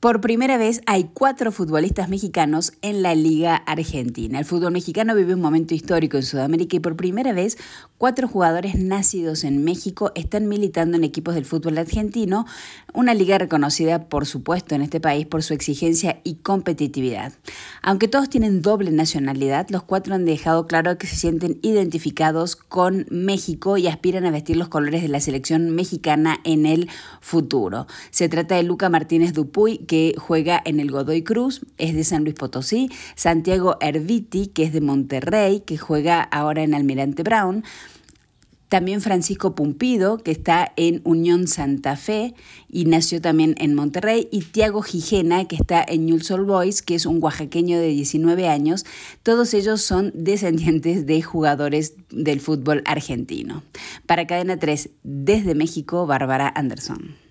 Por primera vez hay 4 futbolistas mexicanos en la Liga Argentina. El fútbol mexicano vive un momento histórico en Sudamérica y por primera vez 4 jugadores nacidos en México están militando en equipos del fútbol argentino, una liga reconocida, por supuesto, en este país por su exigencia y competitividad. Aunque todos tienen doble nacionalidad, los 4 han dejado claro que se sienten identificados con México y aspiran a vestir los colores de la selección mexicana en el futuro. Se trata de Luca Martínez Dupuy, que juega en el Godoy Cruz, es de San Luis Potosí; Santiago Erviti, que es de Monterrey, que juega ahora en Almirante Brown; también Francisco Pumpido, que está en Unión Santa Fe y nació también en Monterrey; y Thiago Gijena, que está en Newell's Old Boys, que es un oaxaqueño de 19 años. Todos ellos son descendientes de jugadores del fútbol argentino. Para Cadena 3, desde México, Bárbara Anderson.